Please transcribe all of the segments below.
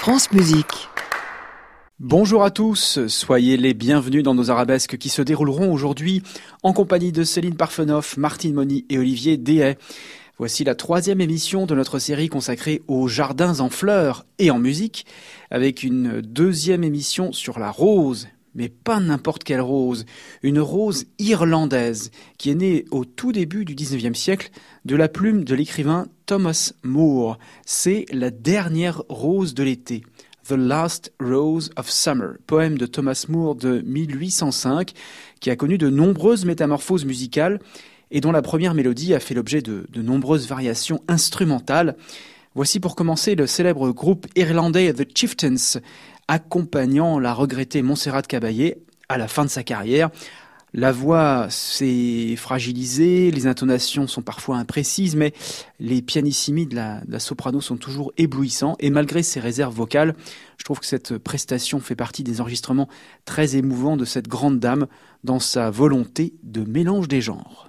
France Musique. Bonjour à tous, soyez les bienvenus dans nos arabesques qui se dérouleront aujourd'hui en compagnie de Céline Parfenoff, Martine Mony et Olivier Dehaye. Voici la 3e émission de notre série consacrée aux jardins en fleurs et en musique, avec une 2e émission sur la rose, mais pas n'importe quelle rose, une rose irlandaise qui est née au tout début du 19e siècle de la plume de l'écrivain Thomas Moore. C'est la dernière rose de l'été. The Last Rose of Summer, poème de Thomas Moore de 1805, qui a connu de nombreuses métamorphoses musicales et dont la première mélodie a fait l'objet de nombreuses variations instrumentales. Voici pour commencer le célèbre groupe irlandais The Chieftains, accompagnant la regrettée Montserrat Caballé à la fin de sa carrière. La voix s'est fragilisée, les intonations sont parfois imprécises, mais les pianissimi de la soprano sont toujours éblouissants. Et malgré ses réserves vocales, je trouve que cette prestation fait partie des enregistrements très émouvants de cette grande dame dans sa volonté de mélange des genres.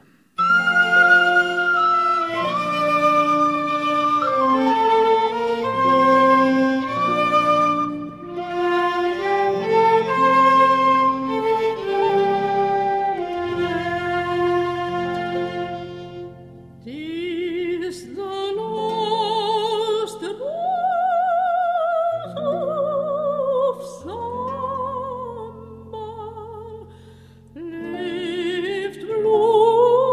Lived blue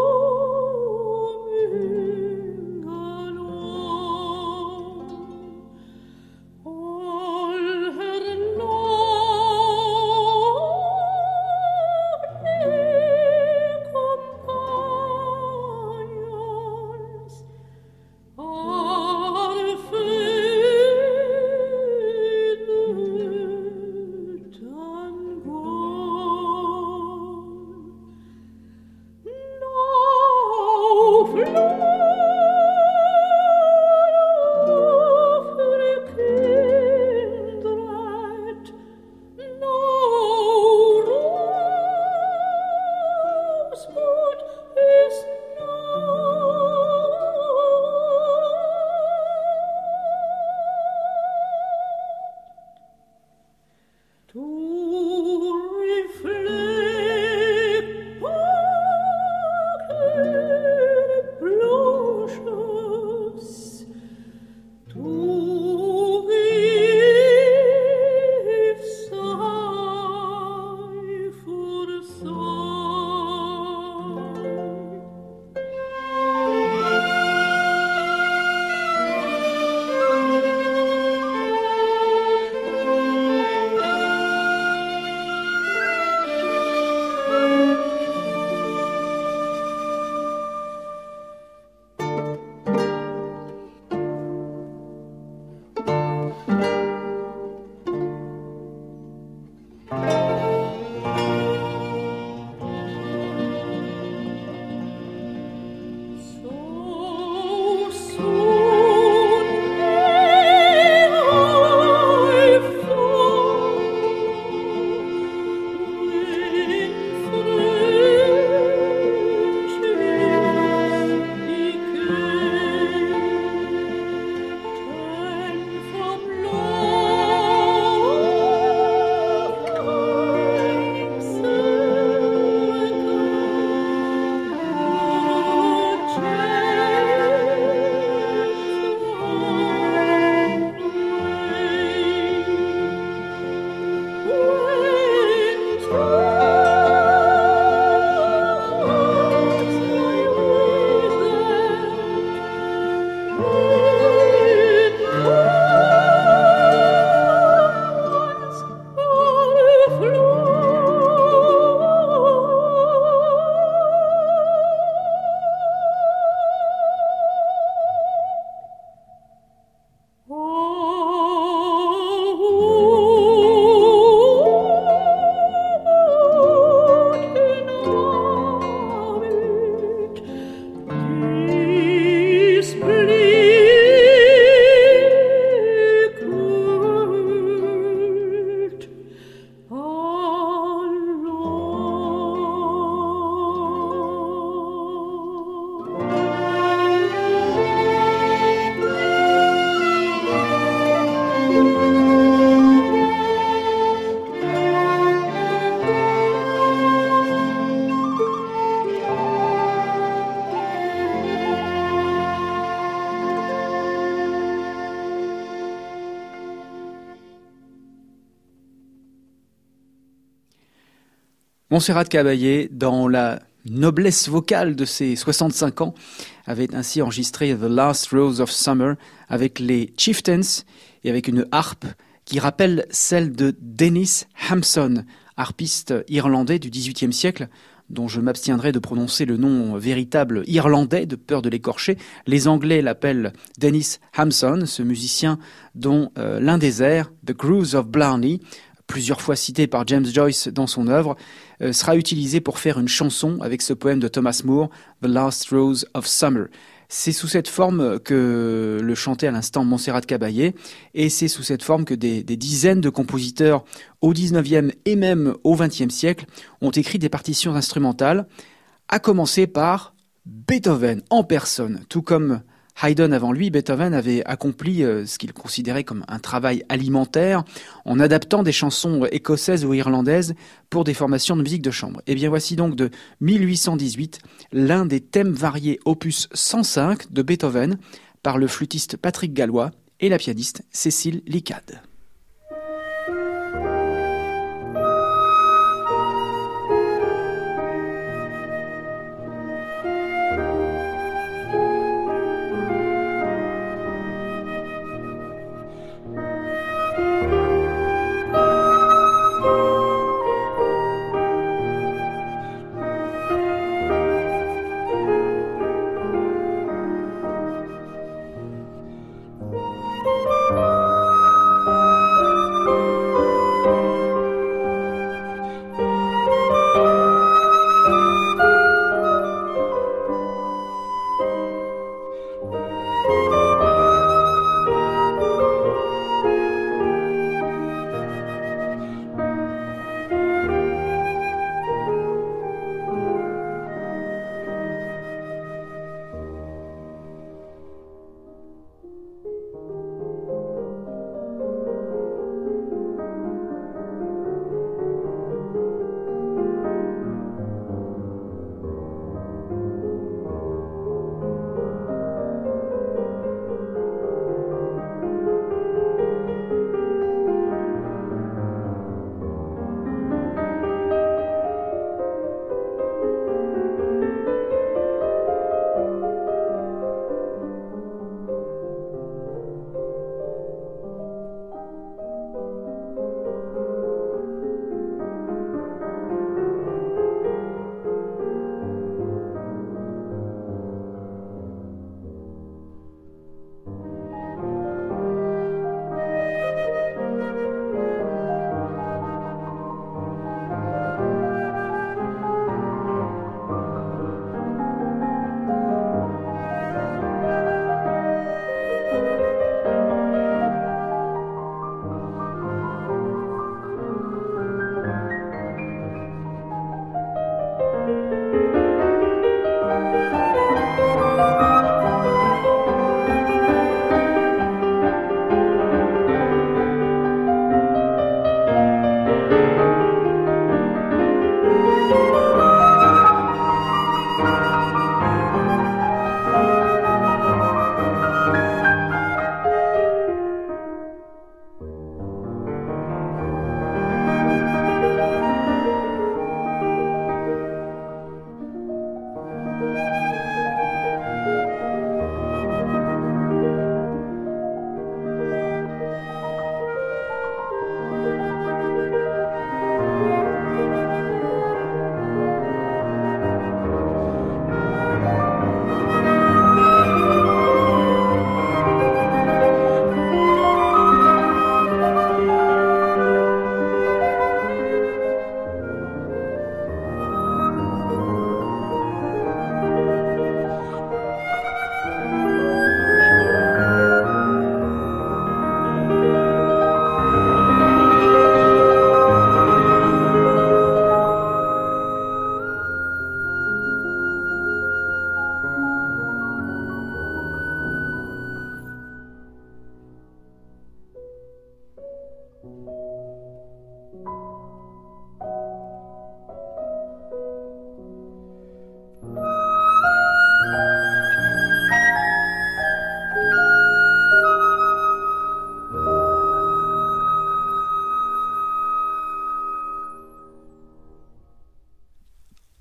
Montserrat Caballé, dans la noblesse vocale de ses 65 ans, avait ainsi enregistré The Last Rose of Summer avec les Chieftains et avec une harpe qui rappelle celle de Dennis Hampson, harpiste irlandais du XVIIIe siècle, dont je m'abstiendrai de prononcer le nom véritable irlandais de peur de l'écorcher. Les Anglais l'appellent Dennis Hampson, ce musicien dont l'un des airs, The Cruise of Blarney, plusieurs fois cité par James Joyce dans son œuvre, sera utilisé pour faire une chanson avec ce poème de Thomas Moore, The Last Rose of Summer. C'est sous cette forme que le chantait à l'instant Montserrat Caballé, et c'est sous cette forme que des dizaines de compositeurs au XIXe et même au XXe siècle ont écrit des partitions instrumentales, à commencer par Beethoven en personne. Tout comme Haydn avant lui, Beethoven avait accompli ce qu'il considérait comme un travail alimentaire en adaptant des chansons écossaises ou irlandaises pour des formations de musique de chambre. Et bien voici donc de 1818 l'un des thèmes variés opus 105 de Beethoven par le flûtiste Patrick Gallois et la pianiste Cécile Licade.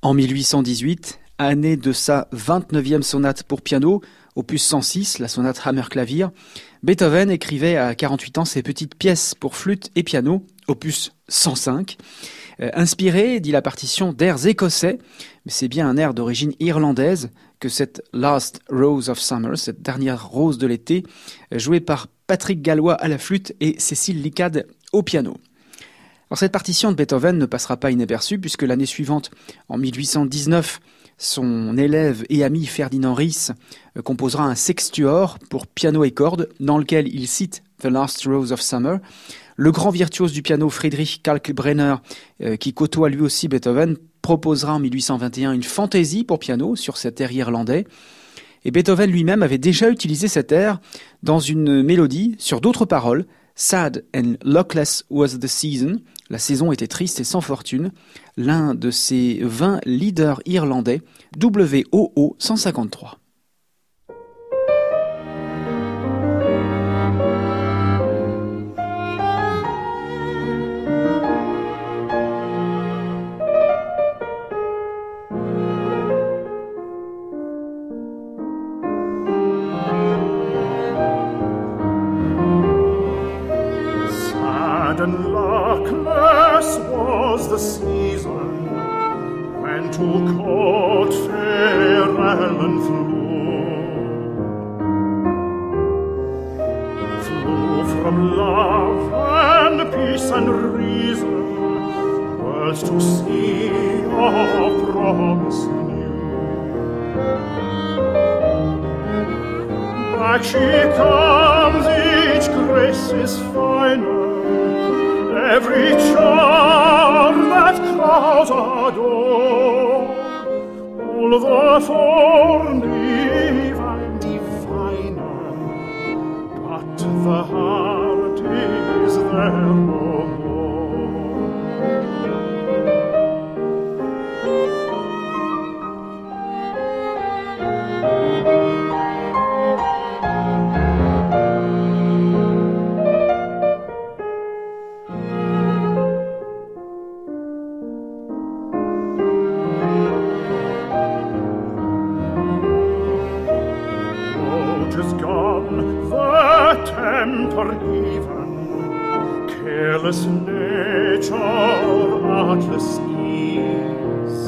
En 1818, année de sa 29e sonate pour piano, opus 106, la sonate Hammer-Clavier, Beethoven écrivait à 48 ans ses petites pièces pour flûte et piano, opus 105, inspiré, dit la partition, d'airs écossais, mais c'est bien un air d'origine irlandaise que cette Last Rose of Summer, cette dernière rose de l'été, jouée par Patrick Gallois à la flûte et Cécile Licade au piano. Alors cette partition de Beethoven ne passera pas inaperçue puisque l'année suivante, en 1819, son élève et ami Ferdinand Ries composera un sextuor pour piano et cordes dans lequel il cite The Last Rose of Summer. Le grand virtuose du piano Friedrich Kalkbrenner, qui côtoie lui aussi Beethoven, proposera en 1821 une fantaisie pour piano sur cet air irlandais. Et Beethoven lui-même avait déjà utilisé cet air dans une mélodie sur d'autres paroles. Sad and luckless was the season. La saison était triste et sans fortune. L'un de ses 20 leaders irlandais, WOO 153. And luckless was the season when to court fair Ellen flew from love and peace and reason, worlds to see of promise new. Back she comes, each grace is finer, every charm that crowds adore, all the form diviner, but the heart is there no more. Even careless nature, artless ease,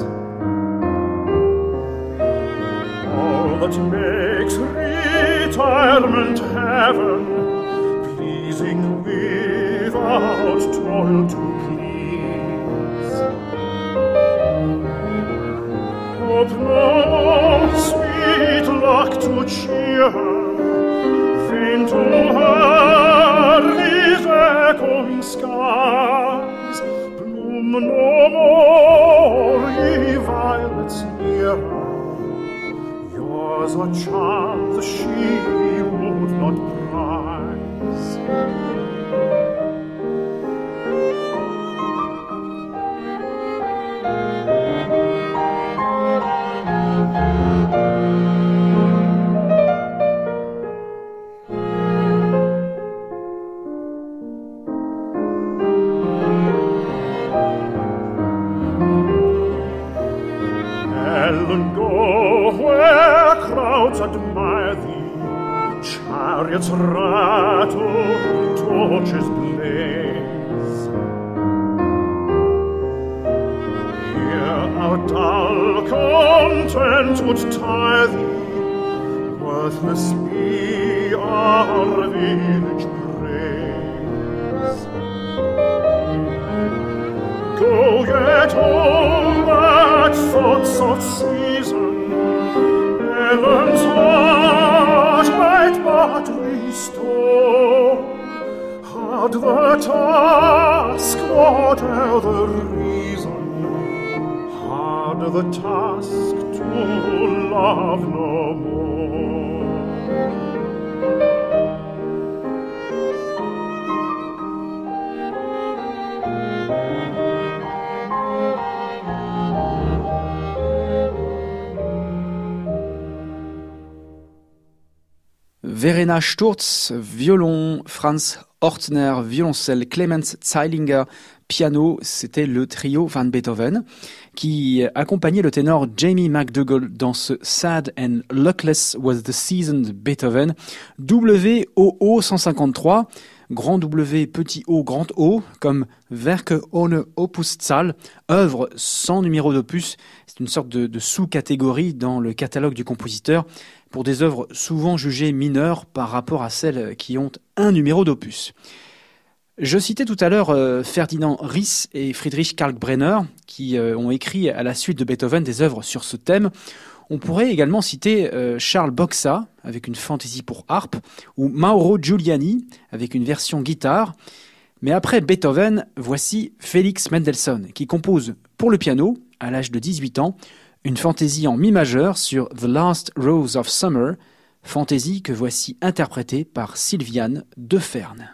all that makes retirement heaven, pleasing without toil to please. Hope no sweet luck to cheer her, faint to her these echoing skies. Bloom no more, ye violets near her, yours a chance she would not prize. Admire thee, chariots rattle, torches blaze. Here our dull content would tire thee, worthless be our village praise. Go yet all that thoughts of season, Heaven's heart might but restore. Had the task, whatever the reason, had the task to love no more. Verena Sturz, violon, Franz Ortner, violoncelle, Clemens Zeilinger, piano, c'était le trio Van Beethoven, qui accompagnait le ténor Jamie McDougall dans ce Sad and Luckless Was the Season de Beethoven, WOO 153, grand W, petit O, grand O, comme Werke ohne Opuszahl, œuvre sans numéro d'opus. C'est une sorte de sous-catégorie dans le catalogue du compositeur pour des œuvres souvent jugées mineures par rapport à celles qui ont un numéro d'opus. Je citais tout à l'heure Ferdinand Ries et Friedrich Kalkbrenner qui ont écrit à la suite de Beethoven des œuvres sur ce thème. On pourrait également citer Charles Boxa avec une fantaisie pour harpe ou Mauro Giuliani avec une version guitare. Mais après Beethoven, voici Félix Mendelssohn qui compose pour le piano, à l'âge de 18 ans, une fantaisie en mi majeur sur The Last Rose of Summer, fantaisie que voici interprétée par Sylviane Deferne.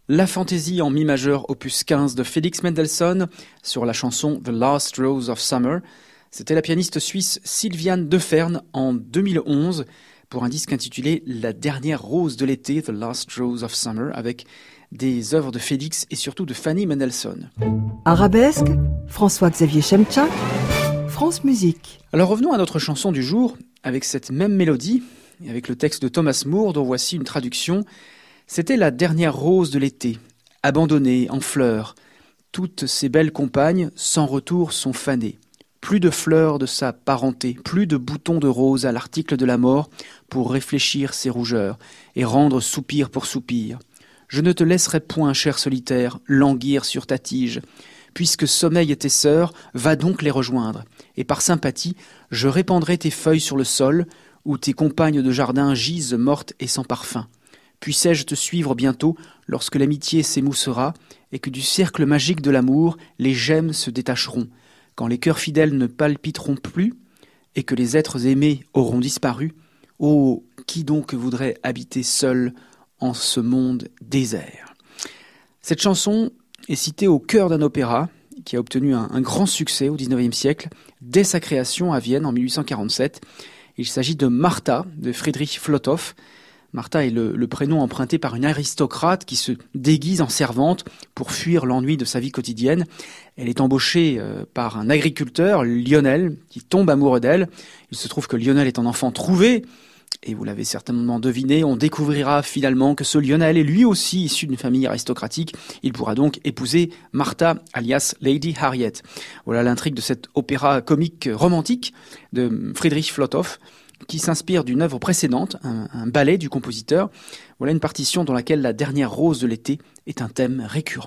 La fantaisie en mi majeur opus 15 de Felix Mendelssohn sur la chanson The Last Rose of Summer. C'était la pianiste suisse Sylviane Deferne en 2011 pour un disque intitulé La dernière rose de l'été, The Last Rose of Summer, avec des œuvres de Félix et surtout de Fanny Mendelssohn. Arabesque, François-Xavier Chemtcha, France Musique. Alors revenons à notre chanson du jour avec cette même mélodie et avec le texte de Thomas Moore dont voici une traduction. C'était la dernière rose de l'été, abandonnée, en fleurs. Toutes ses belles compagnes, sans retour, sont fanées. Plus de fleurs de sa parenté, plus de boutons de rose à l'article de la mort pour réfléchir ses rougeurs et rendre soupir pour soupir. Je ne te laisserai point, cher solitaire, languir sur ta tige. Puisque sommeil est tes sœurs, va donc les rejoindre. Et par sympathie, je répandrai tes feuilles sur le sol, où tes compagnes de jardin gisent mortes et sans parfum. Puissais-je te suivre bientôt lorsque l'amitié s'émoussera et que du cercle magique de l'amour, les gemmes se détacheront, quand les cœurs fidèles ne palpiteront plus et que les êtres aimés auront disparu. Oh, qui donc voudrait habiter seul en ce monde désert ? Cette chanson est citée au cœur d'un opéra qui a obtenu un grand succès au XIXe siècle, dès sa création à Vienne en 1847. Il s'agit de Martha, de Friedrich Flotow. Martha est le prénom emprunté par une aristocrate qui se déguise en servante pour fuir l'ennui de sa vie quotidienne. Elle est embauchée par un agriculteur, Lionel, qui tombe amoureux d'elle. Il se trouve que Lionel est un enfant trouvé, et vous l'avez certainement deviné, on découvrira finalement que ce Lionel est lui aussi issu d'une famille aristocratique. Il pourra donc épouser Martha, alias Lady Harriet. Voilà l'intrigue de cet opéra comique romantique de Friedrich Flotow, qui s'inspire d'une œuvre précédente, un ballet du compositeur. Voilà une partition dans laquelle la dernière rose de l'été est un thème récurrent.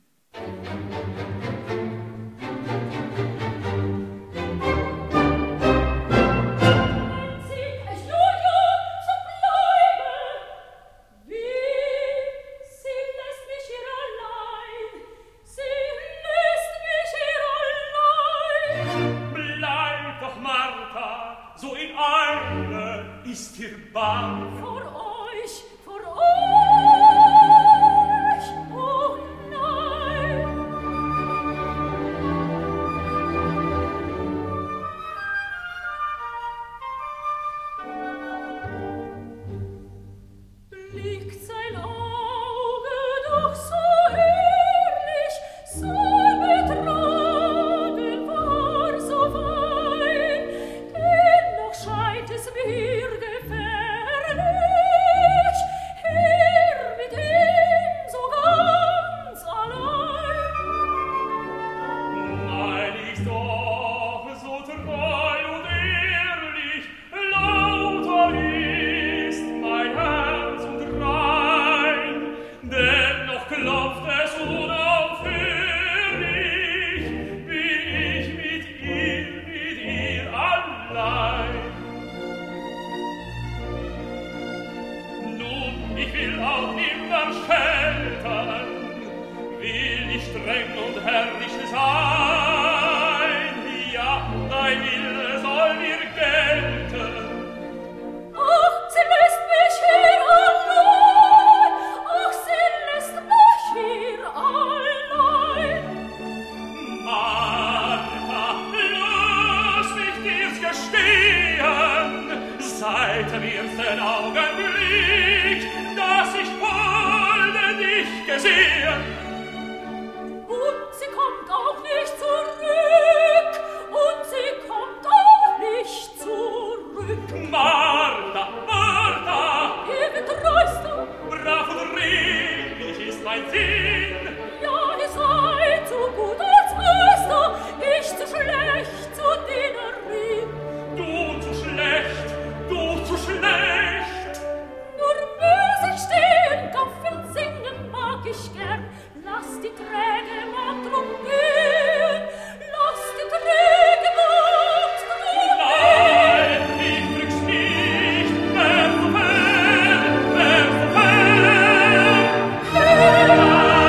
Ist dir bang vor euch, oh nein. Blickt sein Auge doch so ehrlich, so betragen war, so fein, dennoch scheint es mir gefährlich, hier mit ihm so ganz allein. Nein, ich doch so treu und ehrlich, lauter ist mein Herz und rein, dennoch klopft es unaufhörlich, bin ich mit ihr allein. Nun, ich will auch immer scheltern, will ich streng und herrlich sein, ja, dein Wille soll mir gelten. Ach, sie lässt mich hier allein, ach, sie lässt mich hier allein. Martha, lass mich dir's gestehen, seit dem ersten Augenblick, dass ich holde dich gesehen. Und sie kommt auch nicht zurück, und sie kommt auch nicht zurück. Martha, Martha, Getreuster, brav und redlich ist mein Sinn. ja, ihr seid so gut als Meister, ich zu schlecht zu Dienerin. Du zu schlecht, du zu schlecht. Nur müßig stehen, gaffen, singen mag ich gern. Lass die träge Magd drum gehen, lass die träge Magd drum gehen. Nein, ich drück's nicht, wer so fern, wer so fern.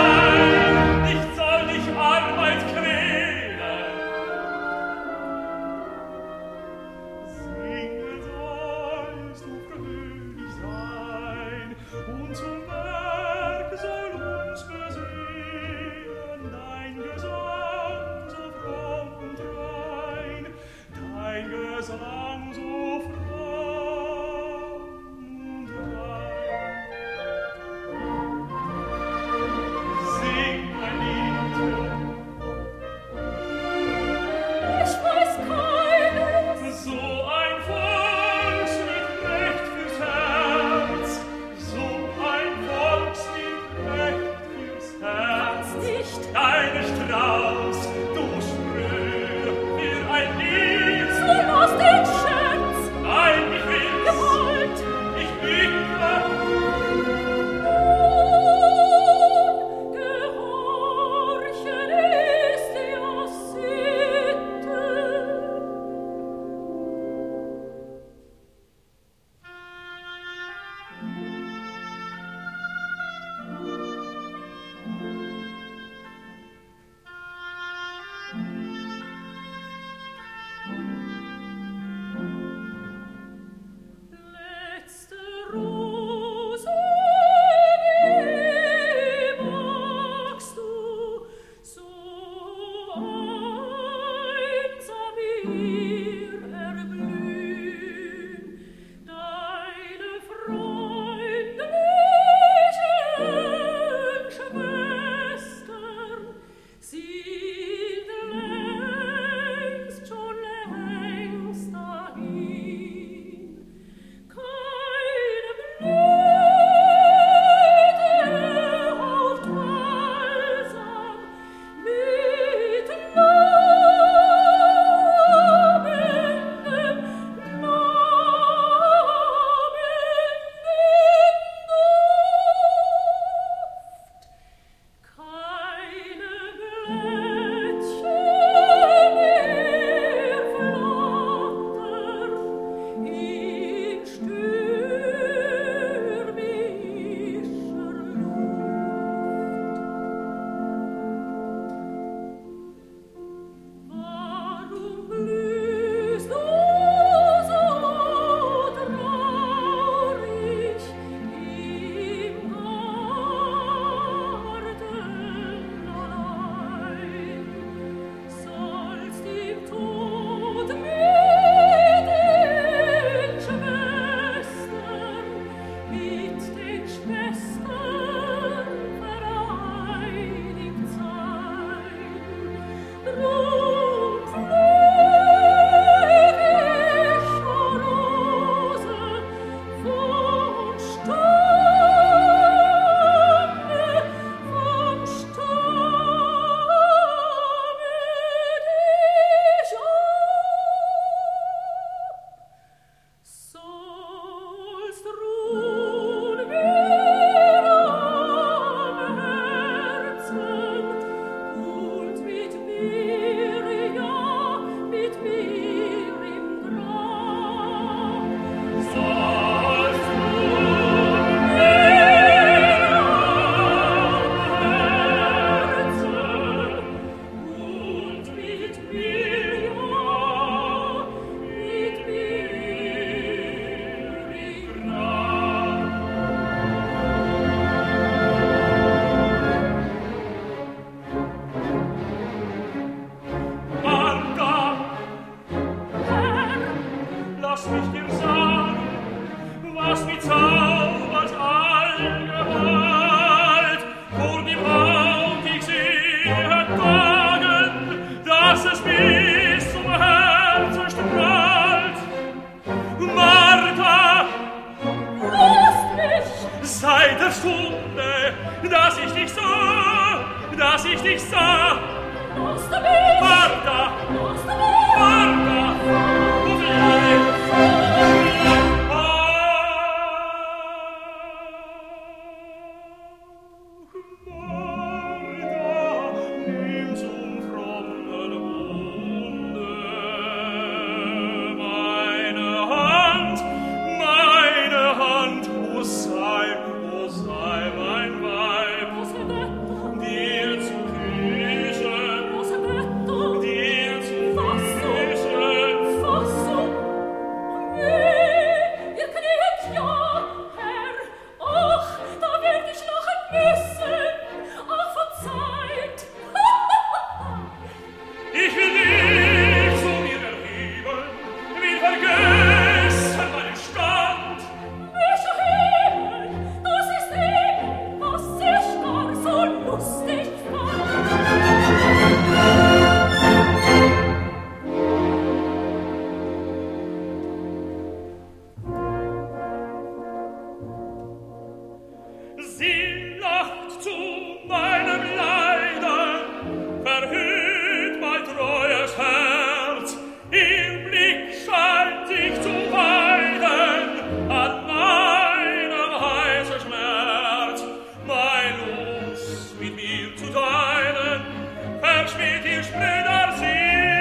Sie lacht zu meinem Leiden, verhüllt mein treues Herz. Ihr Blick scheint sich zu weiden an meinem heißen Schmerz. Mein Los mit mir zu teilen, verschmäht ihr spröder Sinn.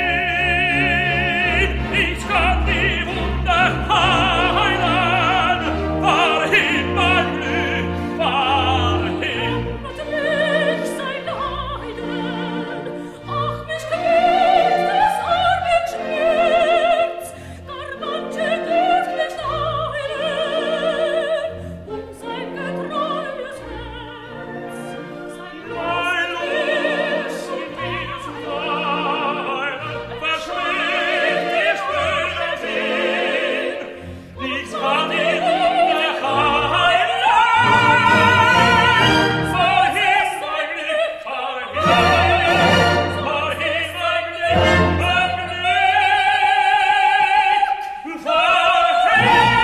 Ich kann die Wunde heilen, fahr hin, mein Glück, fahr hin. Natürlich sein Leiden, ach, mich quält das arme Schmerz, gar manche dürft mich heilen, sein getreues Herz, sein Mein Los mit mir zu teilen, verschmäht ihr spröder Sinn. Ich kann die Wunde heilen, fahr hin, mein Glück, fahr hin, fahr hin, mein Glück, fahr hin.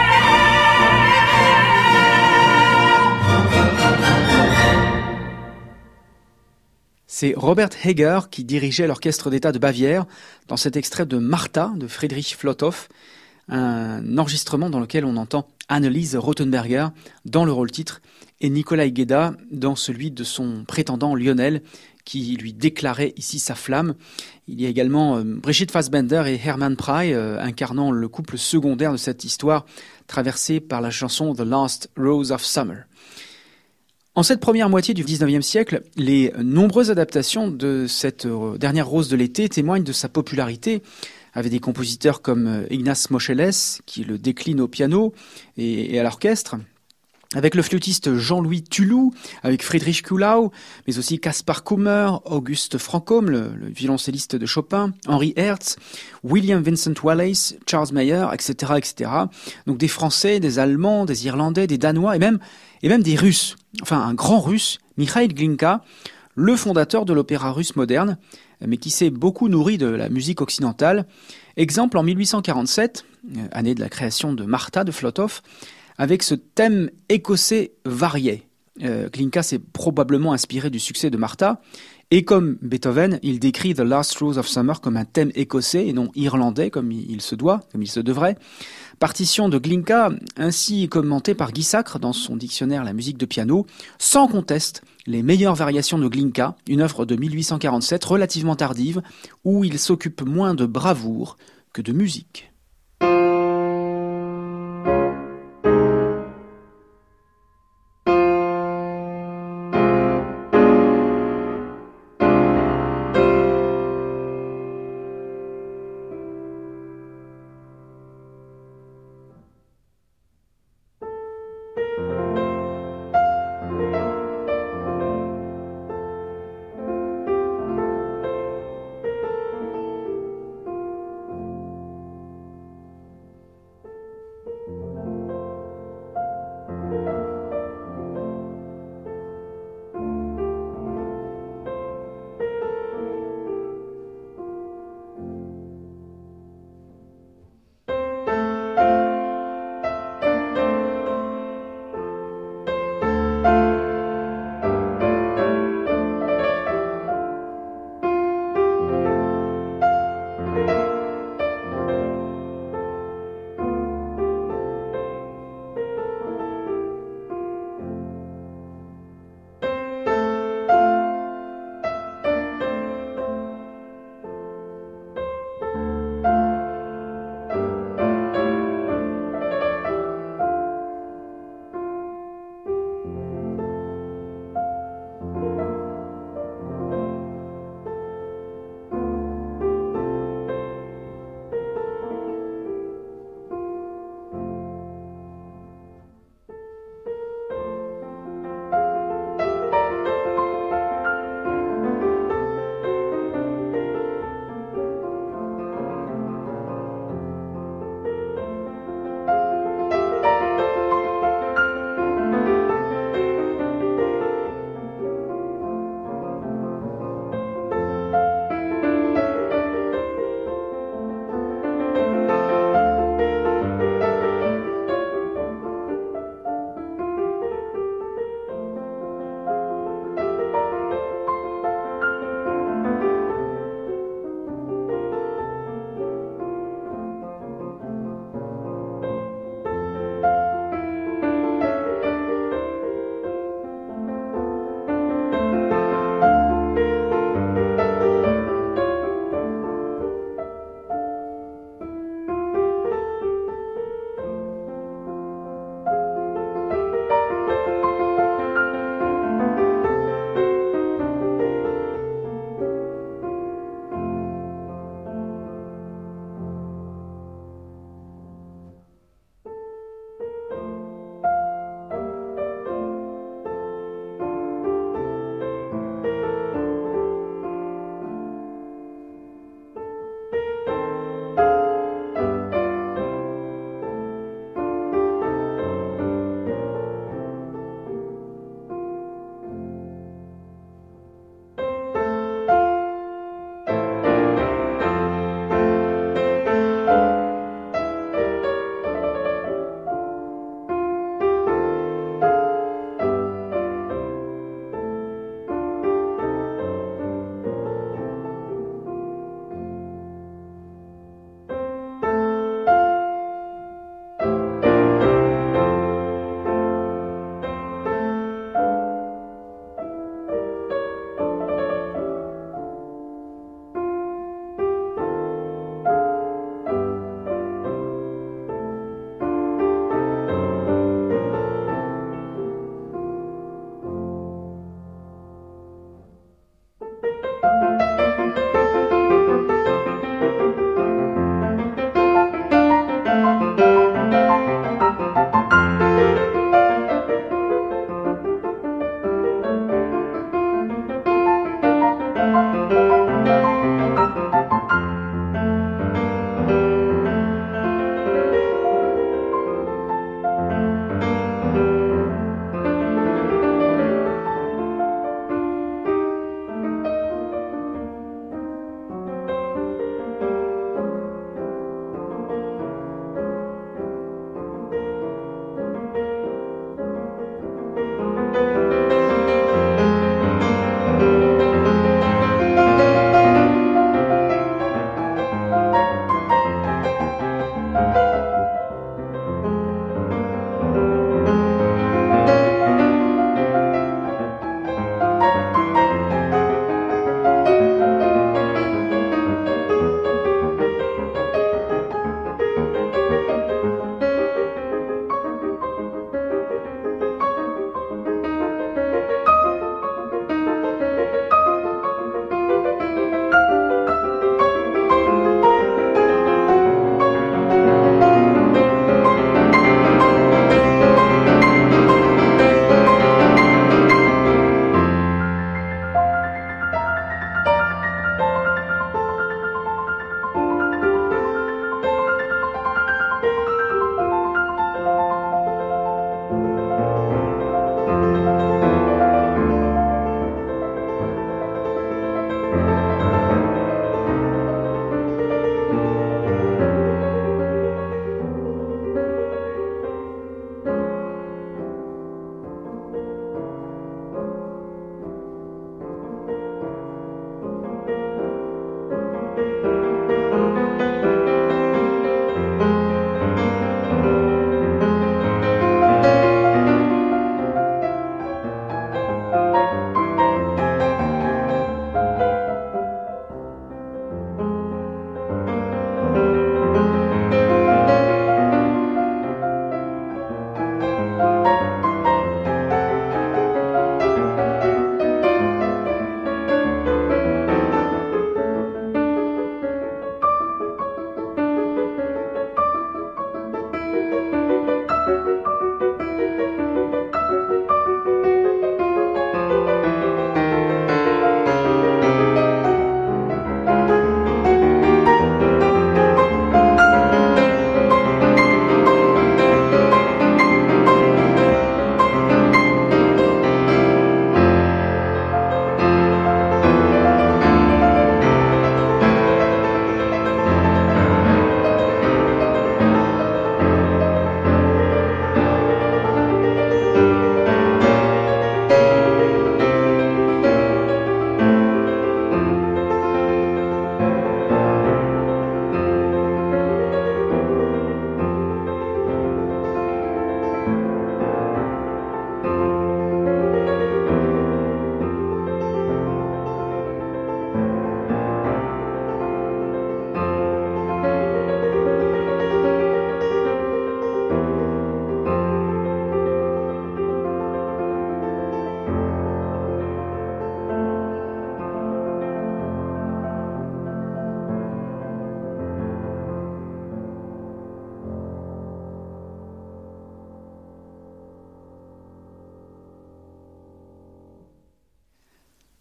C'est Robert Heger qui dirigeait l'orchestre d'État de Bavière dans cet extrait de Martha de Friedrich Flotow, un enregistrement dans lequel on entend Anneliese Rothenberger dans le rôle-titre et Nikolai Gueda dans celui de son prétendant Lionel qui lui déclarait ici sa flamme. Il y a également Brigitte Fassbender et Hermann Prey incarnant le couple secondaire de cette histoire traversée par la chanson The Last Rose of Summer. En cette première moitié du XIXe siècle, les nombreuses adaptations de cette dernière rose de l'été témoignent de sa popularité, avec des compositeurs comme Ignaz Moscheles, qui le décline au piano et à l'orchestre, avec le flûtiste Jean-Louis Tulloux, avec Friedrich Kuhlau, mais aussi Caspar Kummer, Auguste Franchomme, le violoncelliste de Chopin, Henri Hertz, William Vincent Wallace, Charles Mayer, etc., etc. Donc des Français, des Allemands, des Irlandais, des Danois et même des Russes. Enfin, un grand Russe, Mikhail Glinka, le fondateur de l'opéra russe moderne, mais qui s'est beaucoup nourri de la musique occidentale. Exemple en 1847, année de la création de Martha de Flotow, avec ce thème écossais varié. Glinka s'est probablement inspiré du succès de Martha, et comme Beethoven, il décrit The Last Rose of Summer comme un thème écossais et non irlandais comme il se doit, comme il se devrait. Partition de Glinka, ainsi commentée par Guy Sacre dans son dictionnaire La musique de piano, sans conteste les meilleures variations de Glinka, une œuvre de 1847 relativement tardive, où il s'occupe moins de bravoure que de musique.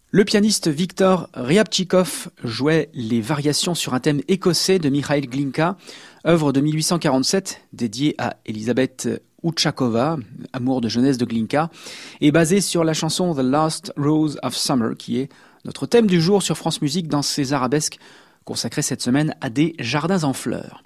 Le pianiste Viktor Ryabtchikov jouait les variations sur un thème écossais de Mikhail Glinka, œuvre de 1847 dédiée à Elisabeth Uchakova, amour de jeunesse de Glinka, et basée sur la chanson The Last Rose of Summer, qui est notre thème du jour sur France Musique dans ces arabesques consacrés cette semaine à des jardins en fleurs.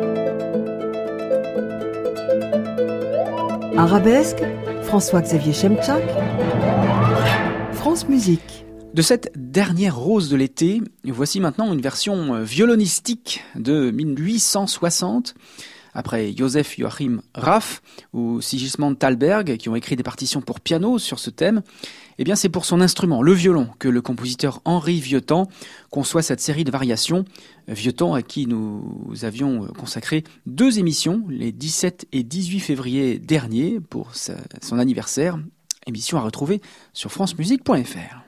Arabesque, François-Xavier Chemchak, France Musique. De cette dernière rose de l'été, voici maintenant une version violonistique de 1860. Après Joseph Joachim Raff ou Sigismund Thalberg, qui ont écrit des partitions pour piano sur ce thème, eh bien c'est pour son instrument, le violon, que le compositeur Henri Vieuxtemps conçoit cette série de variations. Vieuxtemps à qui nous avions consacré 2 émissions, les 17 et 18 février derniers, pour son anniversaire. Émission à retrouver sur francemusique.fr.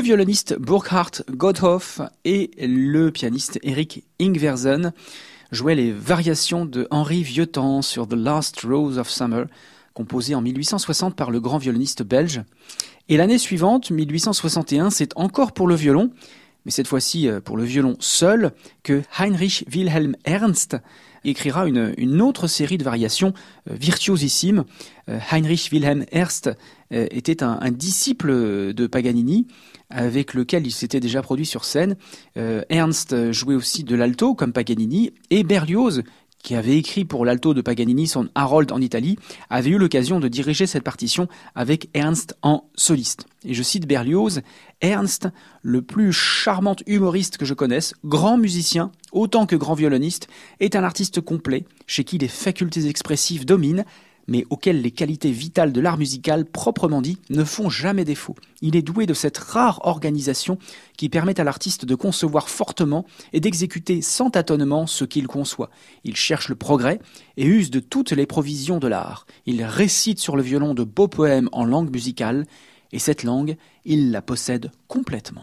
violoniste Burkhard Gotthof et le pianiste Erik Ingwersen jouaient les variations de Henri Vieuxtemps sur The Last Rose of Summer, composé en 1860 par le grand violoniste belge. Et l'année suivante, 1861, c'est encore pour le violon, mais cette fois-ci pour le violon seul, que Heinrich Wilhelm Ernst écrira une autre série de variations virtuosissimes. Heinrich Wilhelm Ernst était un disciple de Paganini, avec lequel il s'était déjà produit sur scène. Ernst jouait aussi de l'alto, comme Paganini, et Berlioz, qui avait écrit pour l'alto de Paganini son Harold en Italie, avait eu l'occasion de diriger cette partition avec Ernst en soliste. Et je cite Berlioz, « Ernst, le plus charmant humoriste que je connaisse, grand musicien, autant que grand violoniste, est un artiste complet, chez qui les facultés expressives dominent, mais auquel les qualités vitales de l'art musical, proprement dit, ne font jamais défaut. Il est doué de cette rare organisation qui permet à l'artiste de concevoir fortement et d'exécuter sans tâtonnement ce qu'il conçoit. Il cherche le progrès et use de toutes les provisions de l'art. Il récite sur le violon de beaux poèmes en langue musicale, et cette langue, il la possède complètement.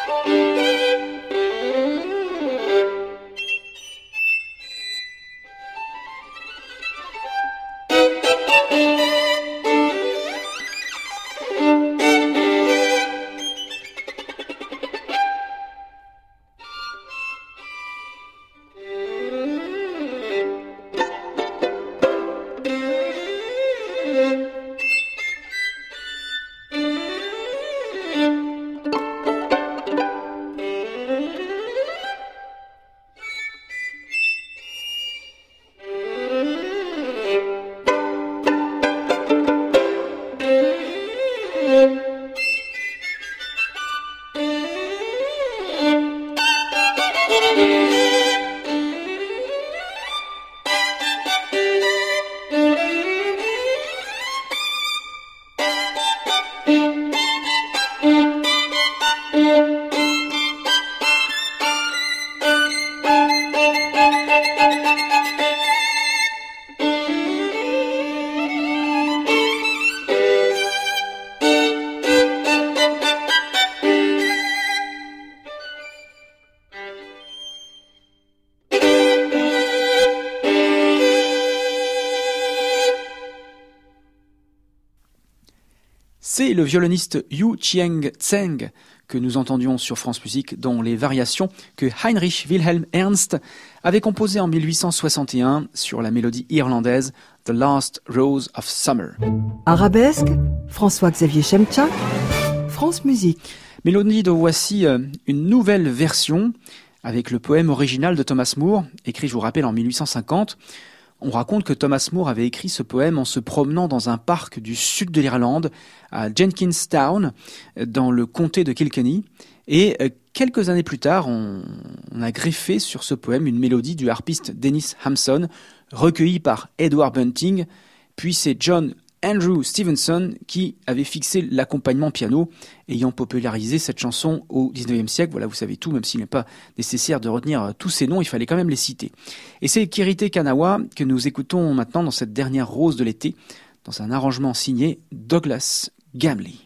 C'est le violoniste Yu Chieng-tseng que nous entendions sur France Musique dans les variations que Heinrich Wilhelm Ernst avait composées en 1861 sur la mélodie irlandaise The Last Rose of Summer. Arabesque, François-Xavier Chemtchak, France Musique. Mélodie dont voici une nouvelle version avec le poème original de Thomas Moore, écrit, je vous rappelle, en 1850. On raconte que Thomas Moore avait écrit ce poème en se promenant dans un parc du sud de l'Irlande, à Jenkinstown, dans le comté de Kilkenny. Et quelques années plus tard, on a greffé sur ce poème une mélodie du harpiste Dennis Hampson, recueillie par Edward Bunting. Puis c'est John Andrew Stevenson qui avait fixé l'accompagnement piano, ayant popularisé cette chanson au XIXe siècle. Voilà, vous savez tout, même s'il n'est pas nécessaire de retenir tous ces noms, il fallait quand même les citer. Et c'est Kirite Kanawa que nous écoutons maintenant dans cette dernière rose de l'été, dans un arrangement signé Douglas Gamley.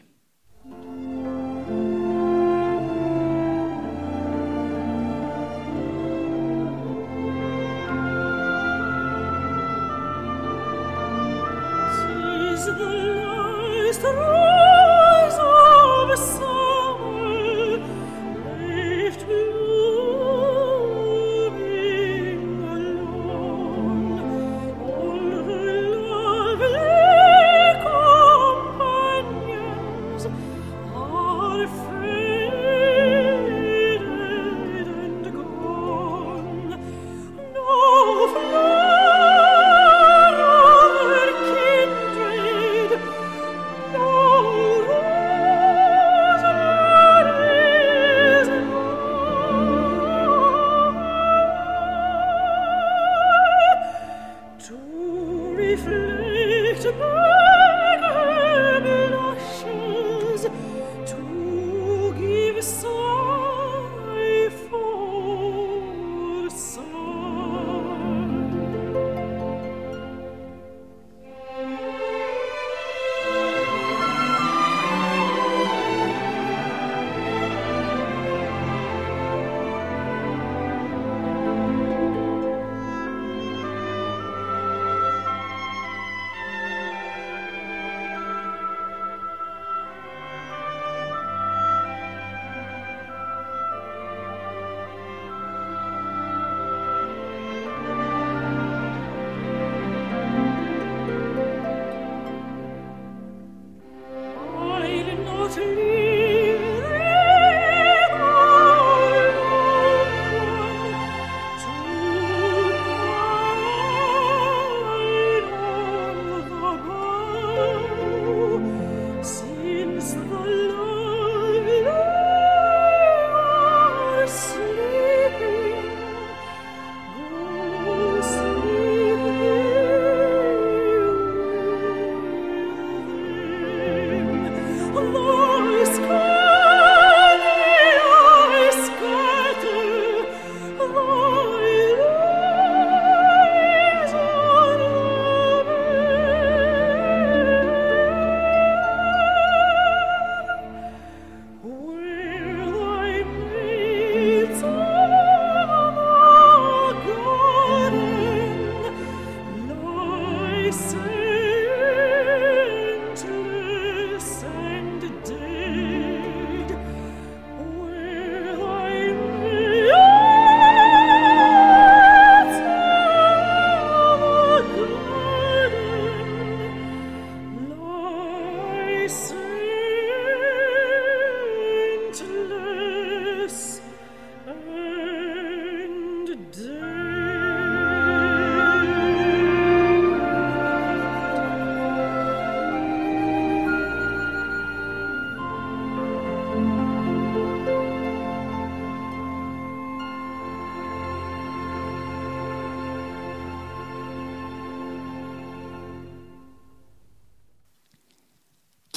Companion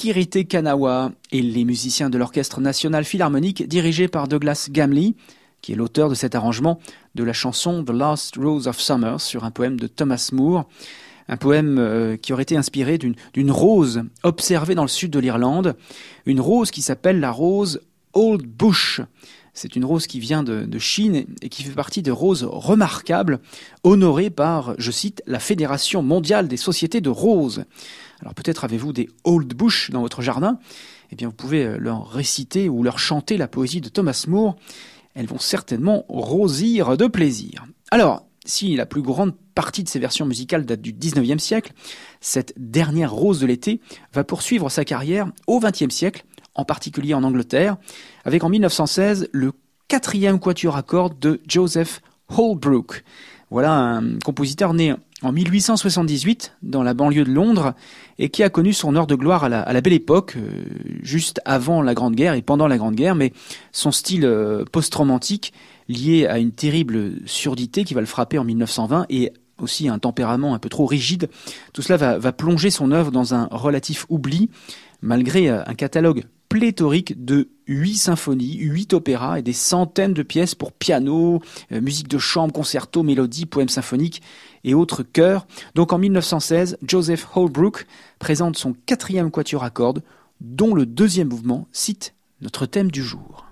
Kirite Kanawa et les musiciens de l'Orchestre National Philharmonique dirigé par Douglas Gamley, qui est l'auteur de cet arrangement de la chanson The Last Rose of Summer sur un poème de Thomas Moore. Un poème qui aurait été inspiré d'une rose observée dans le sud de l'Irlande, une rose qui s'appelle la rose Old Bush. C'est une rose qui vient de Chine et qui fait partie des roses remarquables, honorées par, je cite, la Fédération mondiale des sociétés de roses. Alors peut-être avez-vous des Old Bush dans votre jardin, eh bien vous pouvez leur réciter ou leur chanter la poésie de Thomas Moore. Elles vont certainement rosir de plaisir. Alors, si la plus grande partie de ces versions musicales date du 19e siècle, cette dernière rose de l'été va poursuivre sa carrière au 20e siècle, en particulier en Angleterre, avec en 1916 le 4e quatuor à cordes de Joseph Holbrook. Voilà un compositeur né en 1878 dans la banlieue de Londres et qui a connu son heure de gloire à la Belle Époque, juste avant la Grande Guerre et pendant la Grande Guerre, mais son style post-romantique lié à une terrible surdité qui va le frapper en 1920 et aussi un tempérament un peu trop rigide, tout cela va plonger son œuvre dans un relatif oubli, malgré un catalogue pléthorique de 8 symphonies, 8 opéras et des centaines de pièces pour piano, musique de chambre, concerto, mélodie, poèmes symphoniques et autres chœurs. Donc en 1916, Joseph Holbrook présente son 4e quatuor à cordes, dont le 2e mouvement cite notre thème du jour.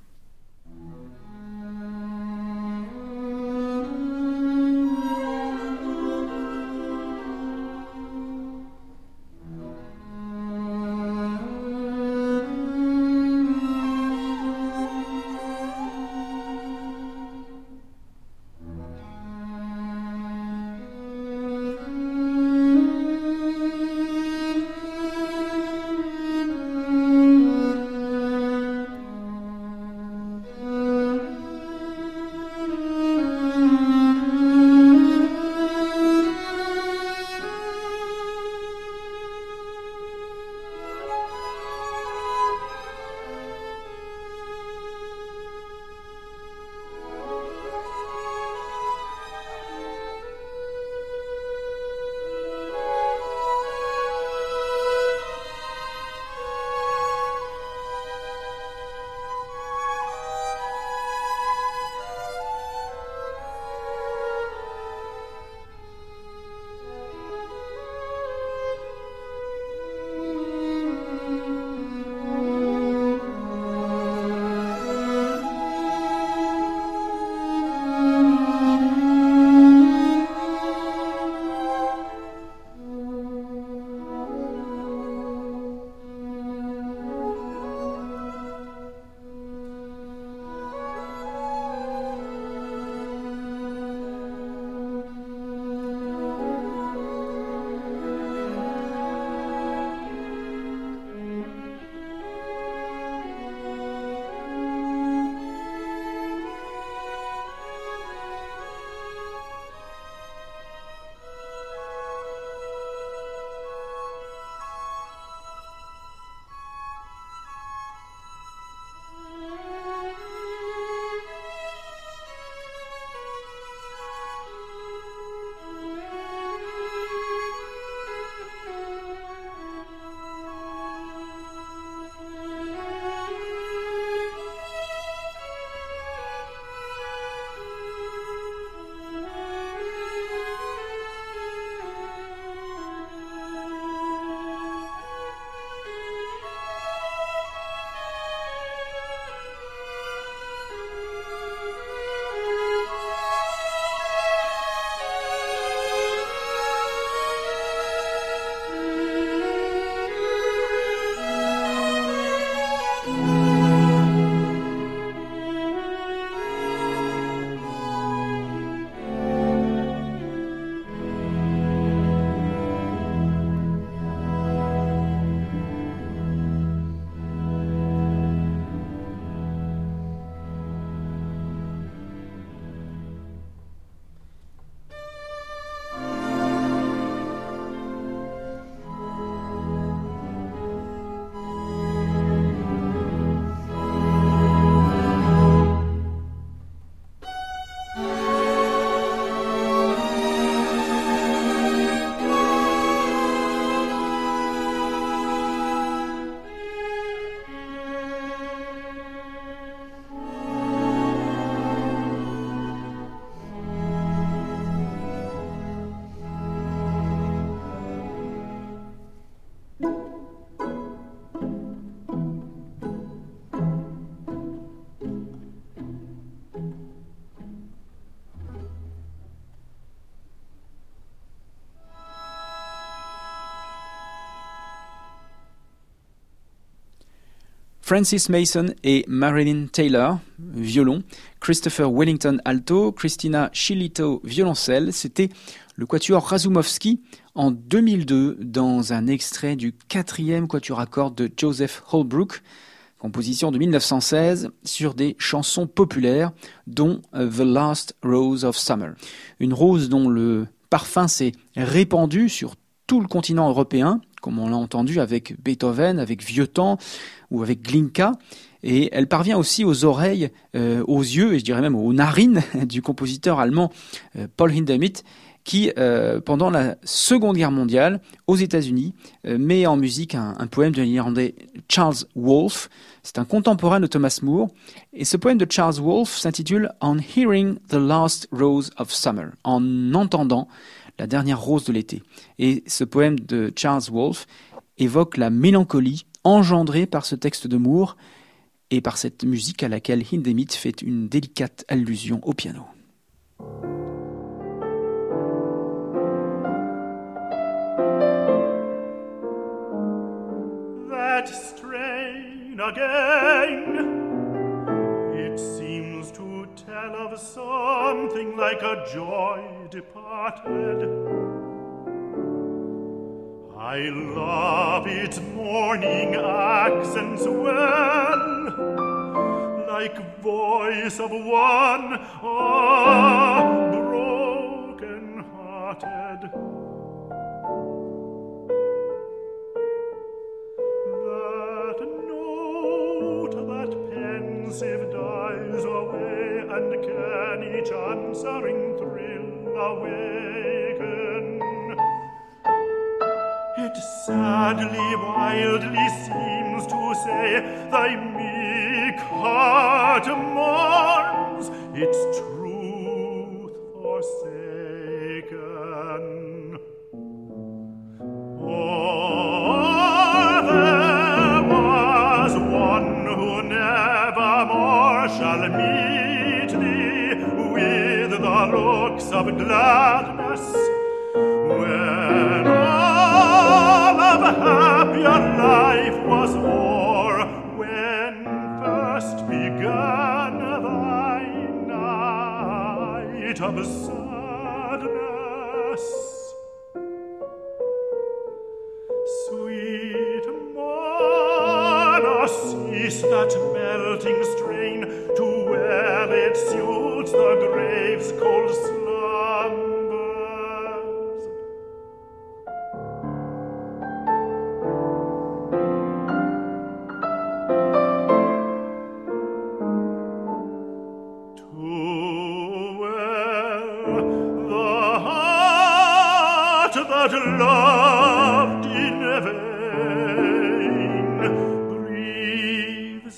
Francis Mason et Marilyn Taylor, violon, Christopher Wellington, alto, Christina Chilito, violoncelle. C'était le quatuor Razumovsky en 2002 dans un extrait du 4e quatuor à cordes de Joseph Holbrook, composition de 1916 sur des chansons populaires dont The Last Rose of Summer. Une rose dont le parfum s'est répandu sur tout le continent européen, comme on l'a entendu avec Beethoven, avec Vieuxtemps ou avec Glinka. Et elle parvient aussi aux oreilles, aux yeux, et je dirais même aux narines du compositeur allemand Paul Hindemith, qui, pendant la Seconde Guerre mondiale, aux États-Unis, met en musique un poème de l'Irlandais Charles Wolfe. C'est un contemporain de Thomas Moore. Et ce poème de Charles Wolfe s'intitule « On Hearing the Last Rose of Summer », en entendant la dernière rose de l'été. Et ce poème de Charles Wolfe évoque la mélancolie engendrée par ce texte de Moore et par cette musique à laquelle Hindemith fait une délicate allusion au piano. That strain again, it seems to tell of something like a joy departed. I love its morning accents well, like voice of one broken-hearted. That note, that pensive dies away, and can each answering thrill awaken? It sadly, wildly seems to say, thy meek heart mourns its truth forsaken. Oh, there was one who nevermore shall meet thee with the looks of gladness, when all of happier life was o'er, when first began thy night of sadness. Sweet Mona, cease that melting strain, to well it suits the grave's cold slumbers. Too well the heart that loved in vain grieves,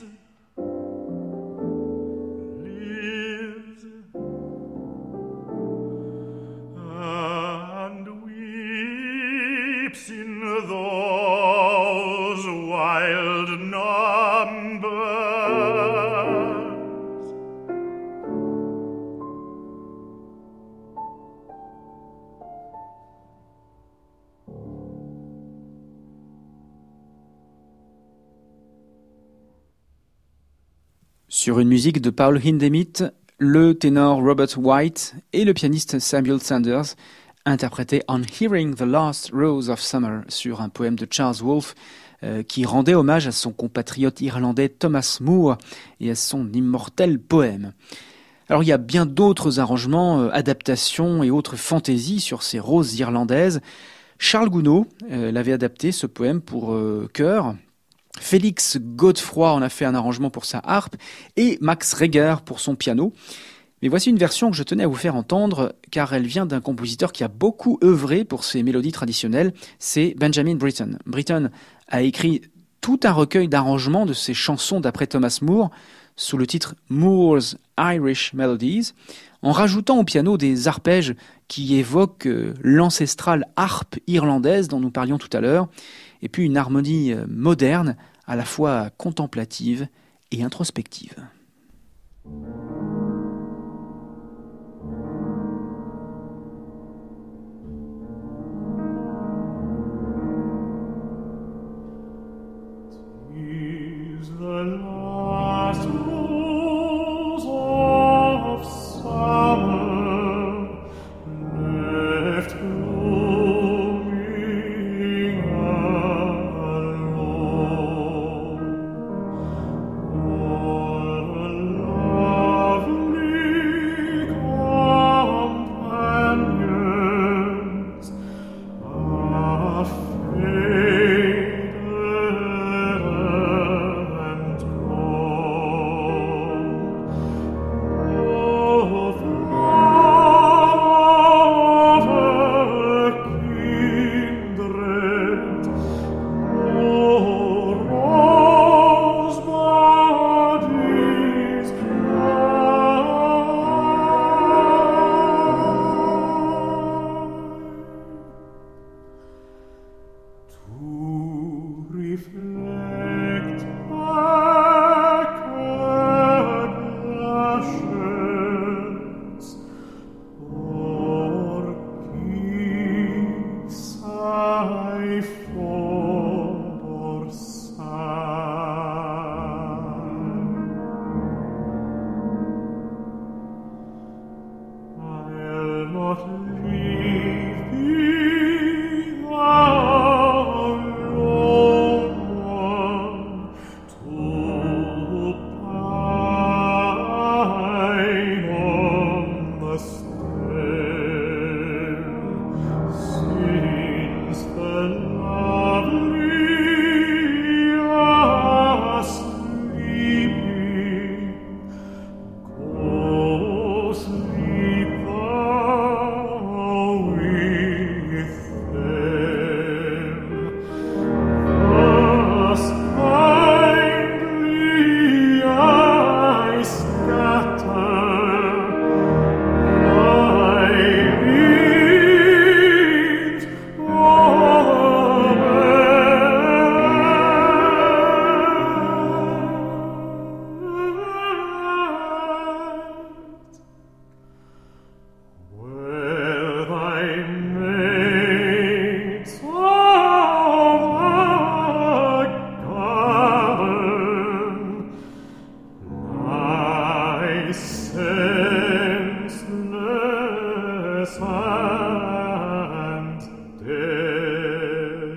lives, and weeps in those wild numbers. Sur une musique de Paul Hindemith, le ténor Robert White et le pianiste Samuel Sanders interprétaient On Hearing the Last Rose of Summer sur un poème de Charles Wolfe qui rendait hommage à son compatriote irlandais Thomas Moore et à son immortel poème. Alors il y a bien d'autres arrangements, adaptations et autres fantaisies sur ces roses irlandaises. Charles Gounod l'avait adapté ce poème pour chœur. Félix Godefroy en a fait un arrangement pour sa harpe et Max Reger pour son piano. Mais voici une version que je tenais à vous faire entendre car elle vient d'un compositeur qui a beaucoup œuvré pour ses mélodies traditionnelles, c'est Benjamin Britten. Britten a écrit tout un recueil d'arrangements de ses chansons d'après Thomas Moore sous le titre Moore's Irish Melodies, en rajoutant au piano des arpèges qui évoquent l'ancestrale harpe irlandaise dont nous parlions tout à l'heure, et puis une harmonie moderne, à la fois contemplative et introspective. Tis the senseless and dead.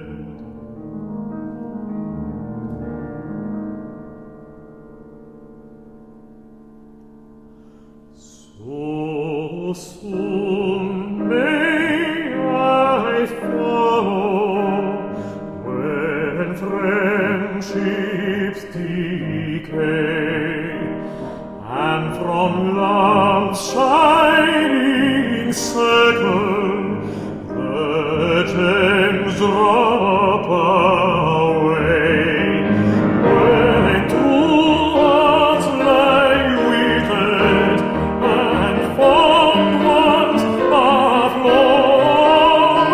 So soon may I follow when friendships decay, and from love's shining circle the gems drop away. When true hearts lie withered and fond ones are flown,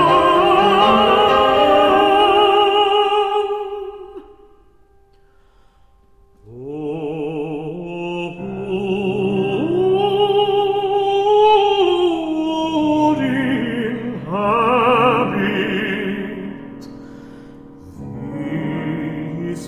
in habit this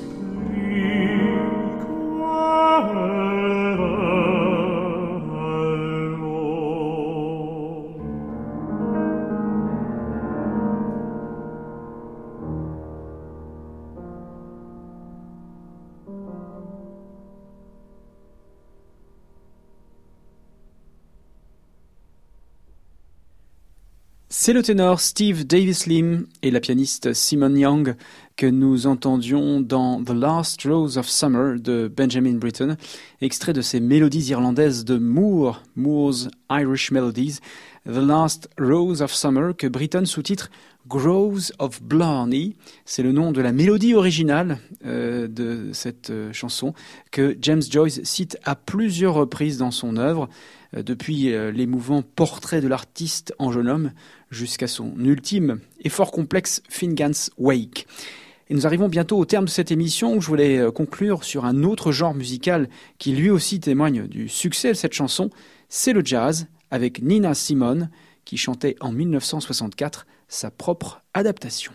C'est le ténor Steve Davis-Lim et la pianiste Simone Young que nous entendions dans The Last Rose of Summer de Benjamin Britten, extrait de ses mélodies irlandaises de Moore, Moore's Irish Melodies, The Last Rose of Summer, que Britten sous-titre Groves of Blarney. C'est le nom de la mélodie originale de cette chanson que James Joyce cite à plusieurs reprises dans son œuvre, depuis l'émouvant portrait de l'artiste en jeune homme jusqu'à son ultime et fort complexe Finnegan's Wake. Et nous arrivons bientôt au terme de cette émission où je voulais conclure sur un autre genre musical qui lui aussi témoigne du succès de cette chanson, c'est le jazz, avec Nina Simone qui chantait en 1964 sa propre adaptation.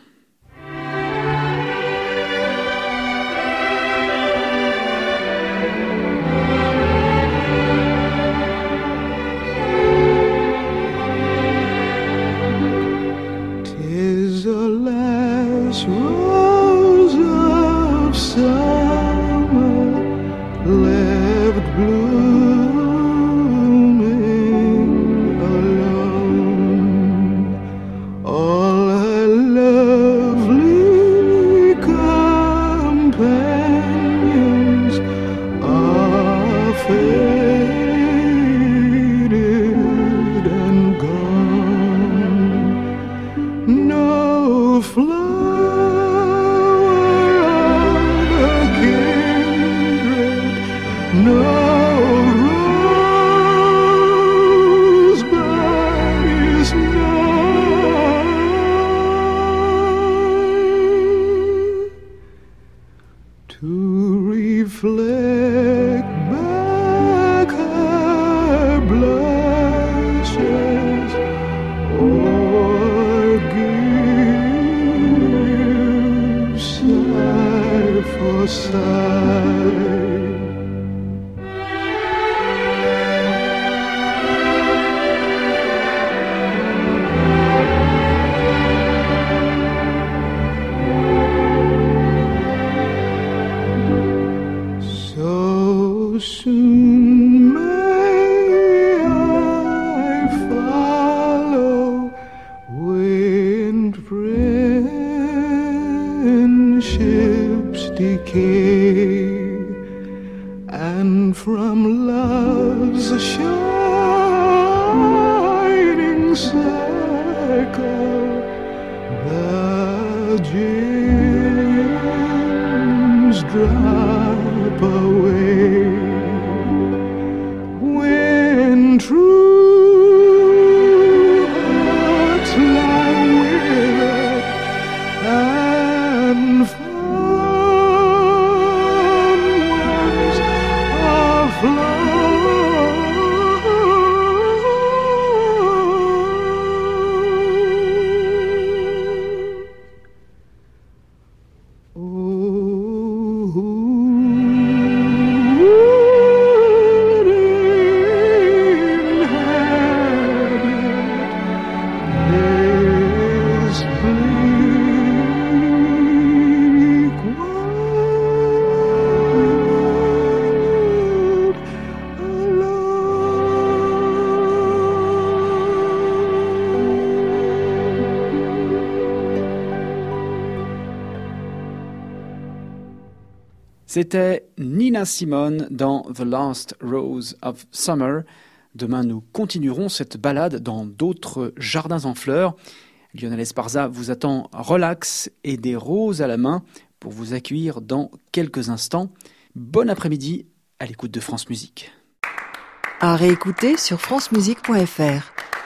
Tis the last rose of summer left blooming alone. All her lovely companions are faded and gone. No flower of her kindred, no rosebud is nigh to reflect back her blushes or give sigh for sigh. So soon may I follow when friendships decay, and from love's shining circle the gems drop away. When true hearts lie withered and fond ones are flown. Oh, C'était Nina Simone dans The Last Rose of Summer. Demain, nous continuerons cette balade dans d'autres jardins en fleurs. Lionel Esparza vous attend relax et des roses à la main pour vous accueillir dans quelques instants. Bon après-midi à l'écoute de France Musique. À réécouter sur francemusique.fr.